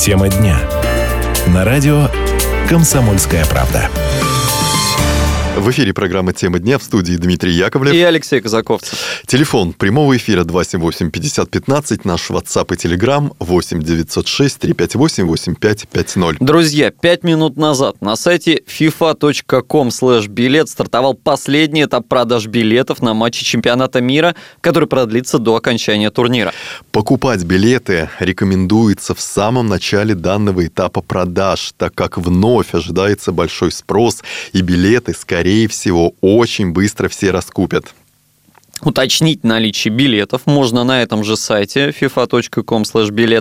Тема дня. На радио «Комсомольская правда». В эфире программа «Тема дня», в студии Дмитрий Яковлев и Алексей Казаковцев. Телефон прямого эфира 278-5015, наш WhatsApp и Telegram 8-906-358-8550. Друзья, 5 минут назад на сайте fifa.com/билет стартовал последний этап продаж билетов на матчи чемпионата мира, который продлится до окончания турнира. Покупать билеты рекомендуется в самом начале данного этапа продаж, так как вновь ожидается большой спрос, и билеты, скорее всего, очень быстро все раскупят. Уточнить наличие билетов можно на этом же сайте fifa.com/билет.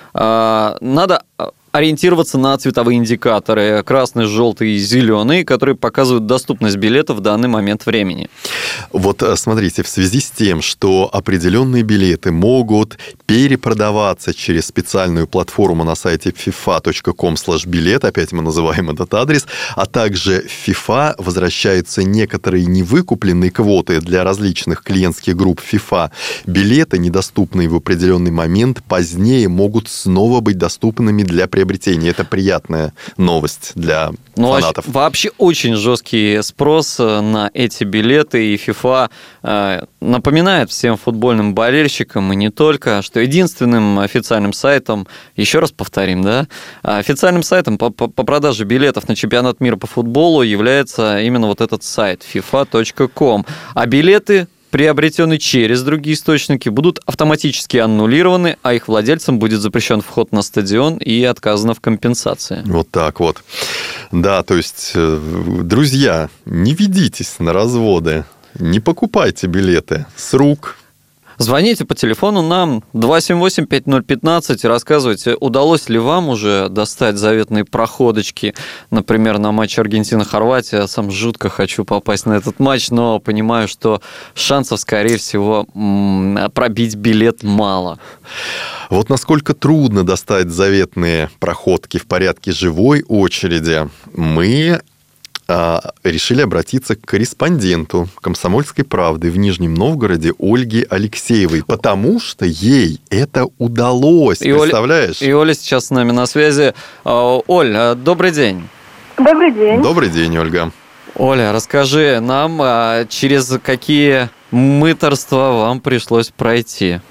Надо ориентироваться на цветовые индикаторы красный, желтый и зеленый, которые показывают доступность билетов в данный момент времени. Вот смотрите, в связи с тем, что определенные билеты могут перепродаваться через специальную платформу на сайте fifa.com/билет, опять мы называем этот адрес, а также в FIFA возвращаются некоторые невыкупленные квоты для различных клиентских групп FIFA. Билеты, недоступные в определенный момент, позднее могут снова быть доступными для приобретения. Это приятная новость для фанатов. Вообще очень жесткий спрос на эти билеты, и FIFA напоминает всем футбольным болельщикам, и не только, что единственным официальным сайтом, еще раз повторим, да, официальным сайтом по продаже билетов на чемпионат мира по футболу является именно вот этот сайт fifa.com. А билеты, приобретенные через другие источники, будут автоматически аннулированы, а их владельцам будет запрещен вход на стадион и отказано в компенсации. Вот так вот. Да, то есть, друзья, не ведитесь на разводы, не покупайте билеты с рук. Звоните по телефону нам 278-5015 и рассказывайте, удалось ли вам уже достать заветные проходочки, например, на матч Аргентина-Хорватия. Я сам жутко хочу попасть на этот матч, но понимаю, что шансов, скорее всего, пробить билет мало. Вот насколько трудно достать заветные проходки в порядке живой очереди, мы решили обратиться к корреспонденту «Комсомольской правды» в Нижнем Новгороде Ольге Алексеевой, потому что ей это удалось, представляешь? И Оля сейчас с нами на связи. Оль, добрый день. Добрый день. Добрый день, Ольга. Оля, расскажи нам, через какие мытарства вам пришлось пройти?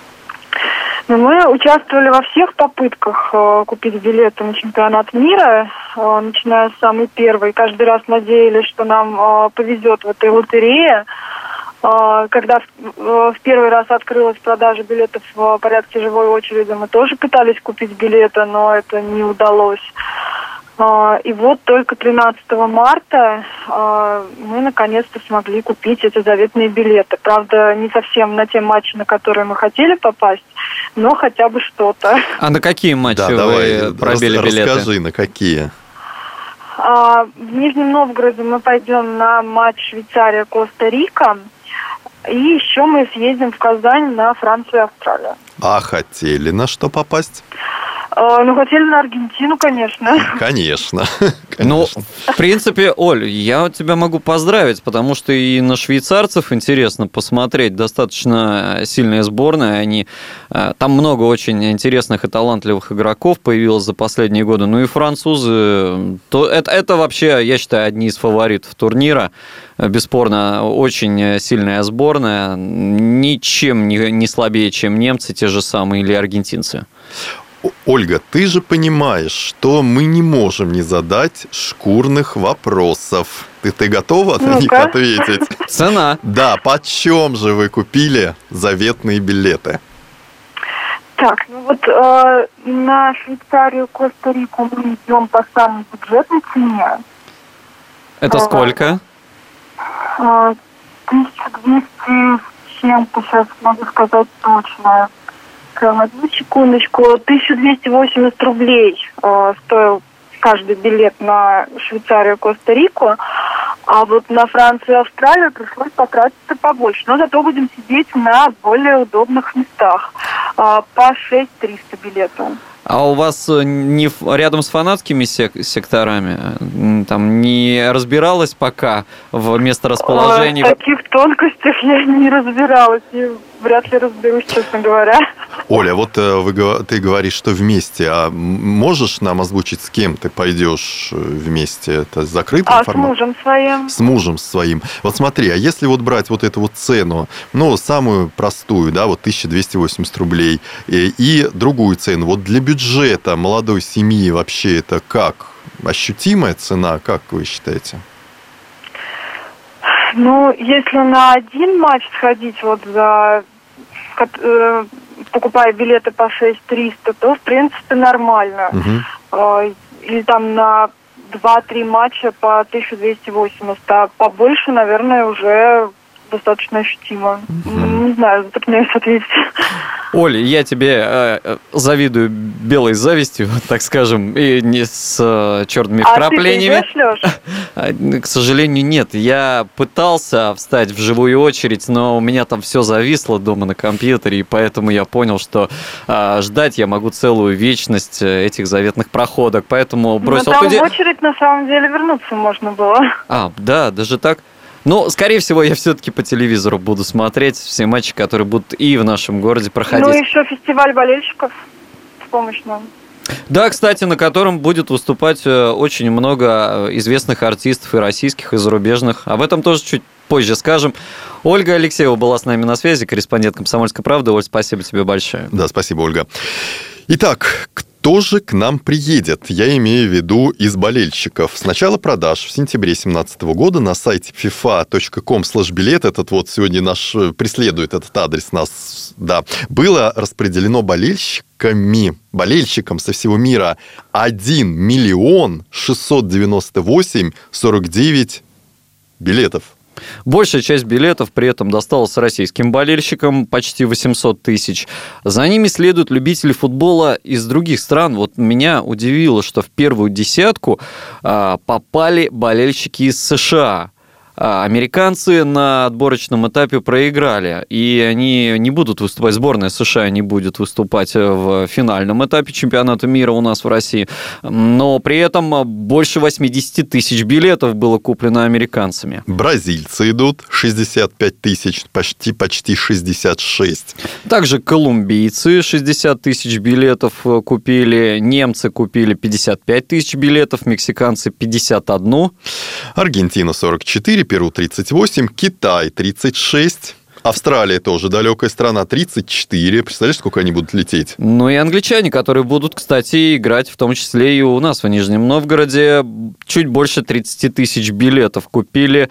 Мы участвовали во всех попытках купить билеты на чемпионат мира, начиная с самой первой. Каждый раз надеялись, что нам повезет в этой лотерее. Когда в первый раз открылась продажа билетов в порядке живой очереди, мы тоже пытались купить билеты, но это не удалось. И вот только 13 марта мы наконец-то смогли купить эти заветные билеты. Правда, не совсем на те матчи, на которые мы хотели попасть, но хотя бы что-то. А на какие матчи вы пробили билеты? Расскажи, на какие? В Нижнем Новгороде мы пойдем на матч Швейцария-Коста-Рика. И еще мы съездим в Казань на Францию и Австралию. А хотели на что попасть? Хотели на Аргентину, конечно. Конечно. Ну, в принципе, Оль, я тебя могу поздравить, потому что и на швейцарцев интересно посмотреть. Достаточно сильная сборная. Там много очень интересных и талантливых игроков появилось за последние годы. Ну и французы, это вообще, я считаю, одни из фаворитов турнира. Бесспорно, очень сильная сборная. Ничем не слабее, чем немцы, те же самые, или аргентинцы. Ольга, ты же понимаешь, что мы не можем не задать шкурных вопросов. Ты готова на них ответить? Цена. Да, почем же вы купили заветные билеты? Так, на Швейцарию, Коста-Рику мы идем по самой бюджетной цене. Это сколько? 1200 с чем-то, сейчас могу сказать точно. Одну секундочку. 1280 рублей стоил каждый билет на Швейцарию и Коста-Рику. А вот на Францию и Австралию пришлось потратиться побольше. Но зато будем сидеть на более удобных местах. По 6300 билетов. А у вас не рядом с фанатскими секторами? Там не разбиралась пока в месторасположении? В таких тонкостях я не разбиралась. И вряд ли разберусь, честно говоря. Оля, вот ты говоришь, что вместе. А можешь нам озвучить, с кем ты пойдешь вместе? Это закрытый формат? С мужем своим. С мужем своим. Вот смотри, а если вот брать вот эту вот цену, самую простую, да, вот 1280 рублей, и другую цену, вот для бюджета молодой семьи вообще это как? Ощутимая цена, как вы считаете? Если на один матч сходить, покупая билеты по 6300, то, в принципе, нормально. Угу. Или там на 2-3 матча по 1280, а побольше, наверное, уже достаточно ощутимо. Не знаю, затрудняюсь ответить. Оля, я тебе завидую белой завистью, так скажем, и не с черными вкраплениями. Ты идешь, Лёш? К сожалению, нет. Я пытался встать в живую очередь, но у меня там все зависло дома на компьютере, и поэтому я понял, что ждать я могу целую вечность этих заветных проходок, поэтому бросил... Там в очередь, на самом деле, вернуться можно было. Да, даже так? Скорее всего, я все-таки по телевизору буду смотреть все матчи, которые будут и в нашем городе проходить. Еще фестиваль болельщиков в помощь нам. Да, кстати, на котором будет выступать очень много известных артистов и российских, и зарубежных. Об этом тоже чуть позже скажем. Ольга Алексеева была с нами на связи, корреспондент «Комсомольской правды». Оль, спасибо тебе большое. Да, спасибо, Ольга. Итак, кто же к нам приедет? Я имею в виду из болельщиков. С начала продаж в сентябре 2017 года на сайте fifa.com/билет, этот вот сегодня преследует этот адрес нас, да, было распределено болельщикам со всего мира 1 миллион 698 49 билетов. Большая часть билетов при этом досталась российским болельщикам, почти 800 тысяч. За ними следуют любители футбола из других стран. Вот меня удивило, что в первую десятку попали болельщики из США. Американцы на отборочном этапе проиграли, и они не будут выступать, сборная США не будет выступать в финальном этапе чемпионата мира у нас в России, но при этом больше 80 тысяч билетов было куплено американцами. Бразильцы идут 65 тысяч, почти 66. Также колумбийцы 60 тысяч билетов купили, немцы купили 55 тысяч билетов, мексиканцы 51. Аргентина 44, Перу 38, Китай 36, Австралия тоже далекая страна 34. Представляешь, сколько они будут лететь? И англичане, которые будут, кстати, играть в том числе и у нас в Нижнем Новгороде, чуть больше 30 тысяч билетов купили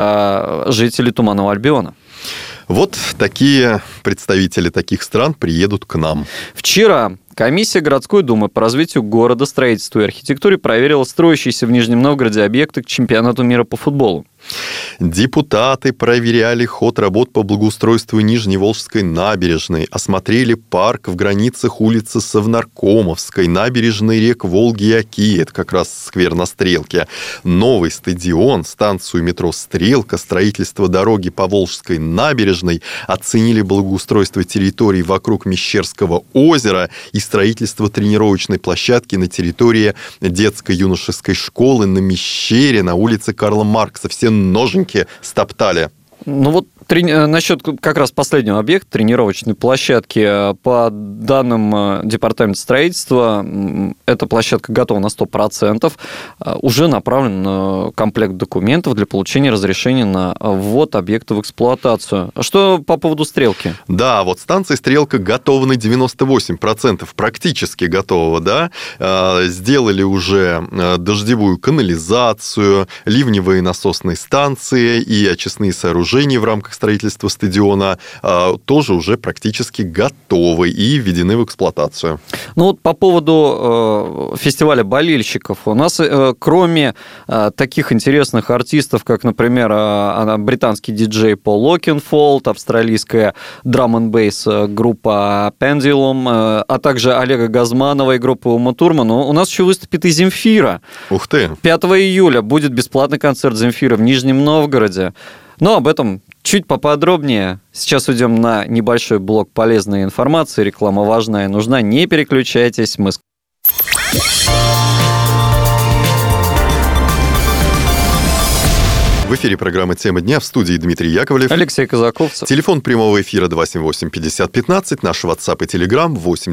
жители Туманного Альбиона. Вот такие представители таких стран приедут к нам. Вчера комиссия городской думы по развитию города, строительству и архитектуре проверила строящиеся в Нижнем Новгороде объекты к чемпионату мира по футболу. Депутаты проверяли ход работ по благоустройству Нижневолжской набережной, осмотрели парк в границах улицы Совнаркомовской, набережной рек Волги и Оки, это как раз сквер на Стрелке, новый стадион, станцию метро «Стрелка», строительство дороги по Волжской набережной, оценили благоустройство территорий вокруг Мещерского озера и строительство тренировочной площадки на территории детско-юношеской школы на Мещере, на улице Карла Маркса. Все ноженьки стоптали. Насчет как раз последнего объекта, тренировочной площадки, по данным Департамента строительства, эта площадка готова на 100%. Уже направлен комплект документов для получения разрешения на ввод объекта в эксплуатацию. Что по поводу «Стрелки»? Да, вот станция «Стрелка» готова на 98%, практически готова, да. Сделали уже дождевую канализацию, ливневые насосные станции и очистные сооружения в рамках строительства стадиона тоже уже практически готовы и введены в эксплуатацию. По поводу фестиваля болельщиков. У нас, кроме таких интересных артистов, как, например, британский диджей Пол Окенфолд, австралийская драм-н-бейс группа Pendulum, а также Олега Газманова и группа Ума Турман, у нас еще выступит и Земфира. Ух ты! 5 июля будет бесплатный концерт Земфиры в Нижнем Новгороде. Но об этом чуть поподробнее. Сейчас уйдем на небольшой блок полезной информации. Реклама важная и нужна. Не переключайтесь. В эфире программа «Тема дня», в студии Дмитрий Яковлев. Алексей Казаковцев. Телефон прямого эфира 278-5015, наш WhatsApp и Telegram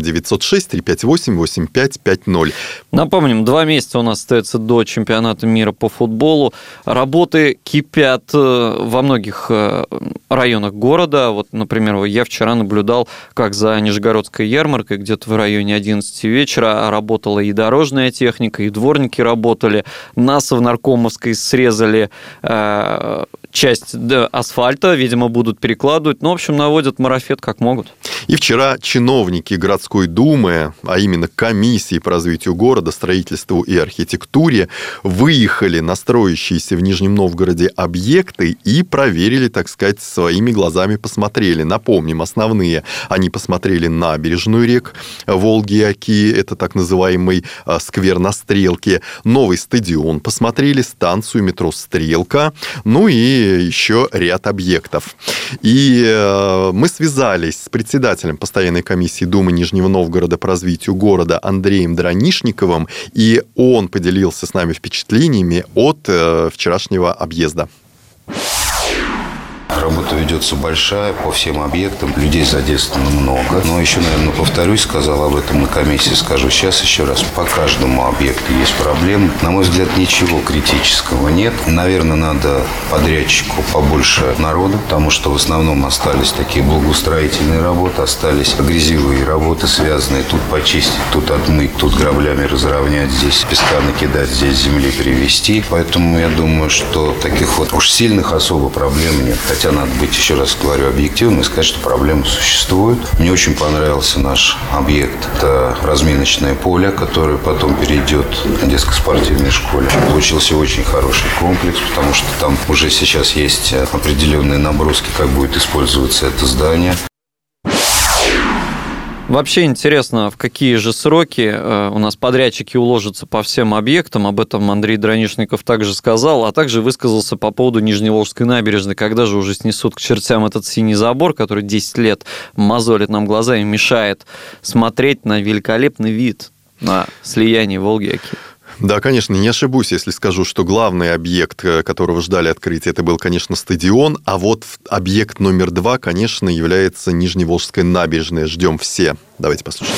8-906-358-8550. Напомним, 2 месяца у нас остается до чемпионата мира по футболу. Работы кипят во многих районах города. Вот, например, я вчера наблюдал, как за Нижегородской ярмаркой, где-то в районе 11 вечера, работала и дорожная техника, и дворники работали. На Совнаркомовской срезали часть асфальта, видимо, будут перекладывать. Ну, в общем, наводят марафет как могут. И вчера чиновники городской думы, а именно комиссии по развитию города, строительству и архитектуре, выехали на строящиеся в Нижнем Новгороде объекты и проверили, так сказать, своими глазами посмотрели. Напомним, основные. Они посмотрели набережную рек Волги и Оки, это так называемый сквер на Стрелке, новый стадион посмотрели, станцию метро «Стрелка», ну и еще ряд объектов. И мы связались с председателем постоянной комиссии Думы Нижнего Новгорода по развитию города Андреем Дранишниковым, и он поделился с нами впечатлениями от вчерашнего объезда. Работа ведется большая, по всем объектам, людей задействовано много. Но еще, наверное, повторюсь, сказал об этом на комиссии, скажу сейчас еще раз. По каждому объекту есть проблемы. На мой взгляд, ничего критического нет. Наверное, надо подрядчику побольше народу, потому что в основном остались такие благоустроительные работы, остались грязевые работы, связанные тут почистить, тут отмыть, тут граблями разровнять, здесь песка накидать, здесь земли перевести. Поэтому я думаю, что таких вот уж сильных особо проблем нет. Хотя надо быть, еще раз говорю, объективным и сказать, что проблемы существуют. Мне очень понравился наш объект. Это разминочное поле, которое потом перейдет к детско-спортивной школе. Получился очень хороший комплекс, потому что там уже сейчас есть определенные наброски, как будет использоваться это здание. Вообще интересно, в какие же сроки у нас подрядчики уложатся по всем объектам. Об этом Андрей Дранишников также сказал, а также высказался по поводу Нижневолжской набережной. Когда же уже снесут к чертям этот синий забор, который 10 лет мозолит нам глаза и мешает смотреть на великолепный вид на слияние Волги и Оки? Да, конечно, не ошибусь, если скажу, что главный объект, которого ждали открытия, это был, конечно, стадион, а вот объект номер 2, конечно, является Нижневолжская набережная. Ждем все. Давайте послушаем.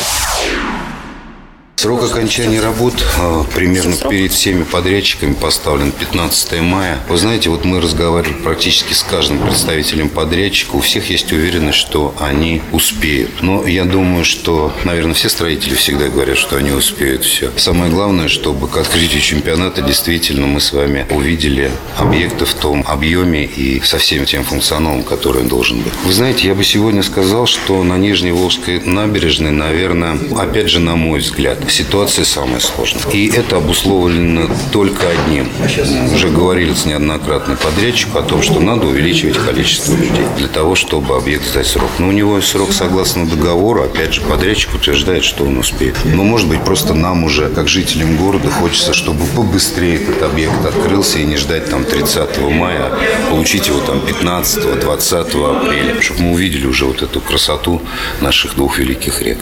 Срок окончания работ примерно перед всеми подрядчиками поставлен 15 мая. Вы знаете, вот мы разговаривали практически с каждым представителем подрядчика. У всех есть уверенность, что они успеют. Но я думаю, что, наверное, все строители всегда говорят, что они успеют все. Самое главное, чтобы к открытию чемпионата действительно мы с вами увидели объекты в том объеме и со всем тем функционалом, который он должен быть. Вы знаете, я бы сегодня сказал, что на Нижневолжской набережной, наверное, опять же, на мой взгляд, ситуация самая сложная. И это обусловлено только одним. Уже говорилось неоднократно подрядчику о том, что надо увеличивать количество людей для того, чтобы объект сдать срок. Но у него срок согласно договору, опять же, подрядчик утверждает, что он успеет. Но, может быть, просто нам уже, как жителям города, хочется, чтобы побыстрее этот объект открылся и не ждать там 30 мая, а получить его там 15-20 апреля, чтобы мы увидели уже вот эту красоту наших двух великих рек.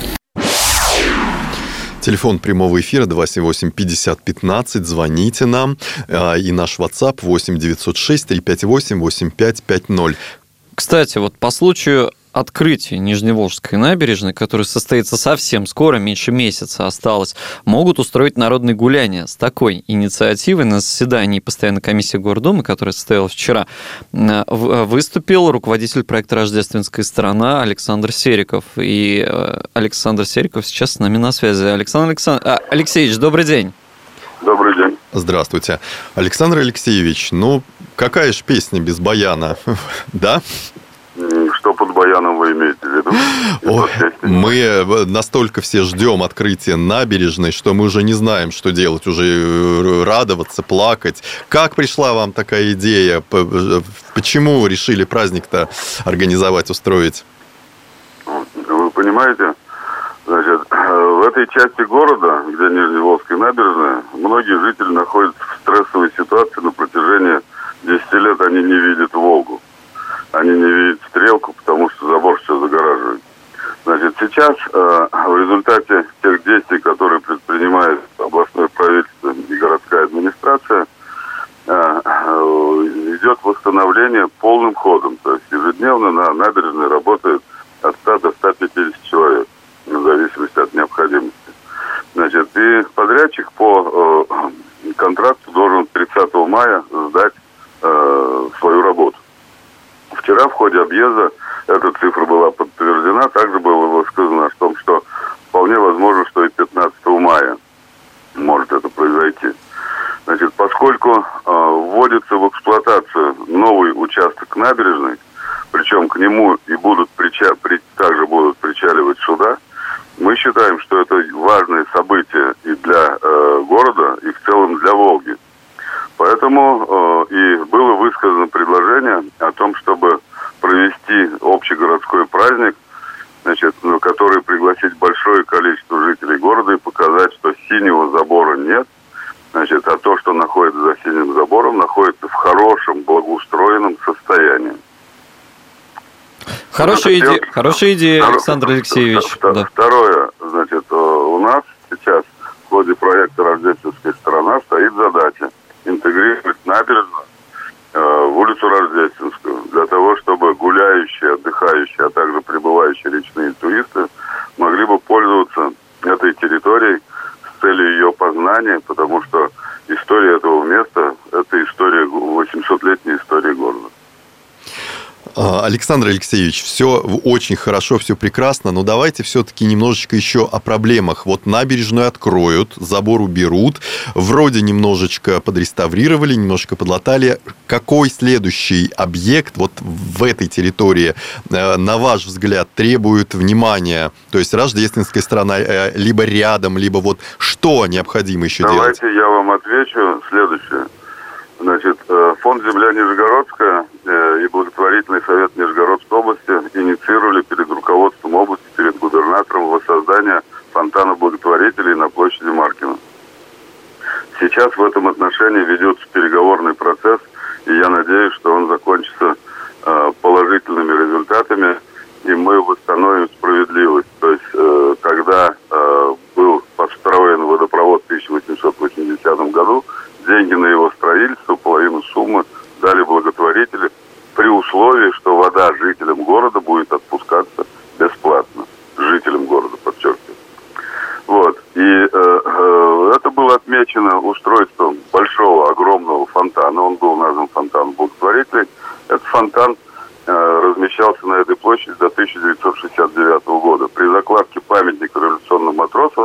Телефон прямого эфира 278-5015. Звоните нам. И наш WhatsApp 8-906-358-8550. Кстати, вот по случаю открытия Нижневолжской набережной, которое состоится совсем скоро, меньше месяца осталось, могут устроить народные гуляния. С такой инициативой на заседании постоянной комиссии Гордумы, которая состоялась вчера, выступил руководитель проекта «Рождественская сторона» Александр Сериков. И Александр Сериков сейчас с нами на связи. Алексеевич, добрый день. Добрый день. Здравствуйте. Александр Алексеевич, ну, какая ж песня без баяна, да? Что под баяном вы имеете в виду? Мы настолько все ждем открытия набережной, что мы уже не знаем, что делать, уже радоваться, плакать. Как пришла вам такая идея? Почему решили праздник-то организовать, устроить? Вы понимаете, значит, в этой части города, где Нижневолжская набережная, многие жители находятся в стрессовой ситуации на протяжении 10 лет, они не видят Волгу. Они не видят Стрелку, потому что забор все загораживает. Значит, сейчас в результате тех действий, которые предпринимает областное правительство и городская администрация, идет восстановление полным ходом. То есть ежедневно на набережной работает от 100 до 150 человек, в зависимости от необходимости. Значит, и подрядчик по контракту должен 30 мая сдать свою работу. Вчера в ходе объезда эта цифра была подтверждена, также было высказано о том, что вполне возможно, что и 15 мая может это произойти. Значит, поскольку вводится в эксплуатацию новый участок набережной, причем к нему и также будут причаливать суда, мы считаем, что это важное событие и для города, и в целом для Волги. Поэтому и было высказано предложение о том, чтобы провести общегородской праздник, значит, на который пригласить большое количество жителей города и показать, что синего забора нет, значит, а то, что находится за синим забором, находится в хорошем, благоустроенном состоянии. Хорошая идея, Александр Алексеевич. Второе, значит, у нас сейчас в ходе проекта «Рождественская сторона» стоит задача интегрировать набережную в улицу Рождественскую, для того, чтобы гуляющие, отдыхающие, а также прибывающие речные туристы могли бы пользоваться этой территорией с целью ее познания, потому что история этого места – это история, 800-летняя история города. Александр Алексеевич, все очень хорошо, все прекрасно, но давайте все-таки немножечко еще о проблемах. Вот набережную откроют, забор уберут, вроде немножечко подреставрировали, немножко подлатали. Какой следующий объект вот в этой территории, на ваш взгляд, требует внимания? То есть Рождественская сторона либо рядом, либо вот что необходимо еще делать? Давайте я вам отвечу следующее. Значит, фонд «Земля Нижегородская» и благотворительный совет Нижегородской области инициировали перед руководством области, перед губернатором воссоздание фонтана благотворителей на площади Маркина. Сейчас в этом отношении ведется переговорный процесс, и я надеюсь, что он закончится положительными результатами, и мы восстановим справедливость. То есть, когда был построен водопровод в 1880 году, деньги на его строительство, половину суммы дали благотворители при условии, что вода жителям города будет отпускаться бесплатно. Жителям города, подчеркиваю. Вот. И это было отмечено устройством большого, огромного фонтана. Он был назван фонтаном благотворителей. Этот фонтан размещался на этой площади до 1969 года. При закладке памятника революционным матросам,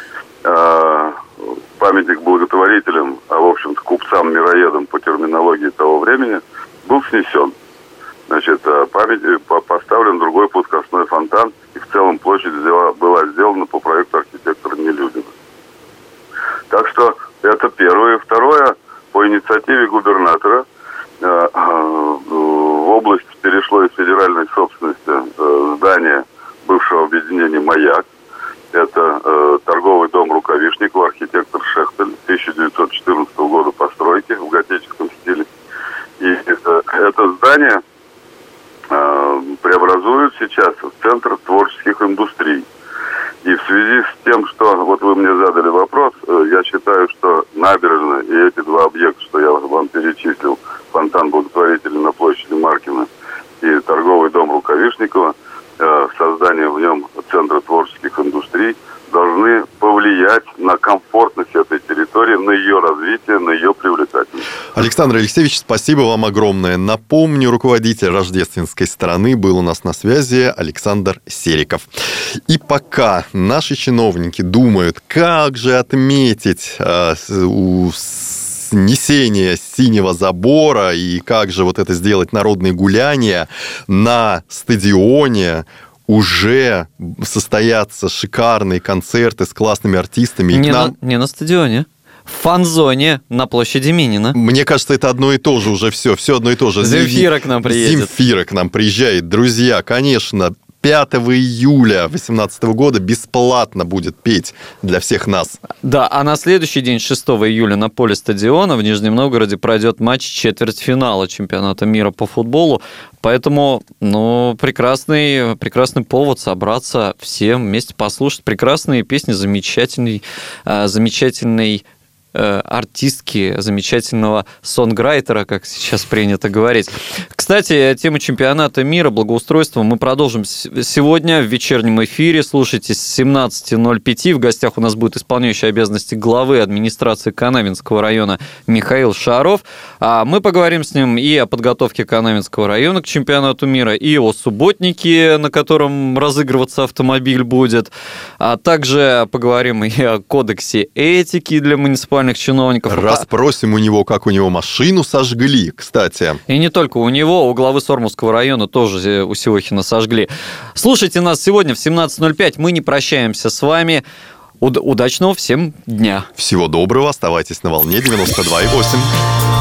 памятник благотворителям, а в общем-то купцам-мироедам по терминологии того времени, был снесен. Значит, поставлен другой плоскостной фонтан, и в целом площадь была сделана по проекту архитектора Нелюдина. Так что это первое. Второе, по инициативе губернатора в область перешло из федеральной собственности здание бывшего объединения «Маяк». Это торговый дом Рукавишникова, архитектор Шехтель, 1914 года постройки в готическом стиле. И это здание преобразуют сейчас в Центр творческих индустрий. И в связи с тем, что вот вы мне задали вопрос, я считаю, что набережная и эти два объекта, что я вам перечислил, фонтан благотворителей на площади Маркина и торговый дом Рукавишникова, создание в нем Центра творческих индустрий, должны повлиять на комфортность этой территории, на ее развитие, на ее привлекательность. Александр Алексеевич, спасибо вам огромное. Напомню, руководитель Рождественской стороны был у нас на связи Александр Сериков. И пока наши чиновники думают, как же отметить снесение синего забора и как же вот это сделать народные гуляния, на стадионе уже состоятся шикарные концерты с классными артистами. Не на стадионе. В фан-зоне на площади Минина. Мне кажется, это одно и то же уже все одно и то же. Земфира к нам приедет. Земфира к нам приезжает. Друзья, конечно, 5 июля 2018 года бесплатно будет петь для всех нас. Да, а на следующий день, 6 июля, на поле стадиона в Нижнем Новгороде пройдет матч четвертьфинала чемпионата мира по футболу. Поэтому, прекрасный повод собраться всем вместе послушать прекрасные песни замечательной артистки, замечательного сонграйтера, как сейчас принято говорить. Кстати, тему чемпионата мира, благоустройства мы продолжим сегодня в вечернем эфире. Слушайте с 17:05. В гостях у нас будет исполняющий обязанности главы администрации Канавинского района Михаил Шаров. А мы поговорим с ним и о подготовке Канавинского района к чемпионату мира, и о субботнике, на котором разыгрываться автомобиль будет. А также поговорим и о кодексе этики для муниципальных чиновников. Расспросим у него, как у него машину сожгли, кстати. И не только у него, у главы Сормовского района тоже у Севохина сожгли. Слушайте нас сегодня в 17:05. Мы не прощаемся с вами. Удачного всем дня. Всего доброго. Оставайтесь на волне 92,8.